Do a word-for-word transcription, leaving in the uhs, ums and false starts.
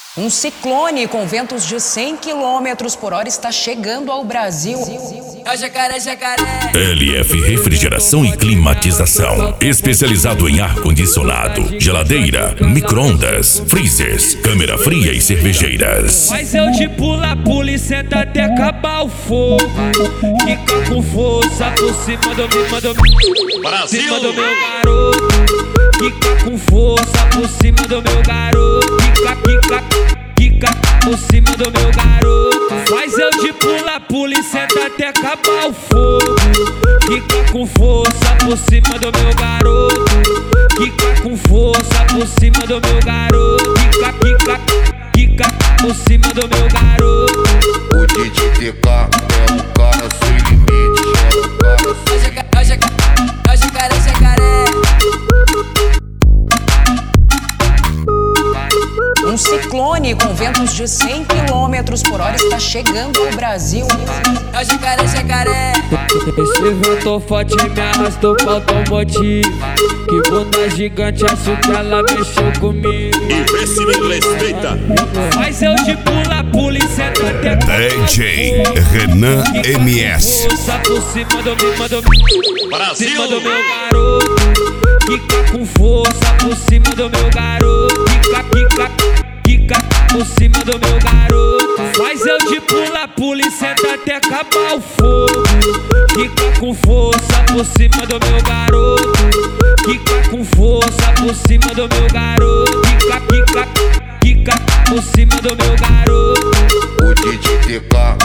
Um ciclone com ventos de cem quilômetros por hora está chegando ao Brasil. É o jacaré, jacaré. L F Refrigeração e Climatização, especializado em ar-condicionado, geladeira, micro-ondas, freezers, câmera fria e cervejeiras. Mas eu te pula, pula e senta até acabar o fogo. Fica com força por cima do meu, do meu, Brasil. cima do meu garoto. Fica com força por cima do meu garoto. Fica, fica, fica por cima do meu garoto. Faz eu de pula, pula e senta até acabar o fogo. Fica com força por cima do meu garoto. Fica com força por cima do meu garoto. Fica, fica, fica por cima do meu garoto. O D J T K é o cara sem limite. É o cara sem limite. É o jacaré, é o jacaré, jacaré. Um ciclone com ventos de cem quilômetros por hora está chegando ao Brasil. É o jacaré, jacaré. Esse vento forte me arrastou pro automotivo. Que bunda gigante, acho que ela mexeu comigo. E vê se me respeita. Mas eu de pula, pula e senta até D J Renan M S. Força por cima do meu, do Brasil. cima do meu garoto. Fica com força por cima do meu garoto. Fica, fica, fica por cima do meu garoto. Mas eu de pula, pula e senta até acabar o fogo. Fica com força por cima do meu garoto. Fica com força por cima do meu garoto. Fica, fica, fica por cima do meu garoto. O D J T K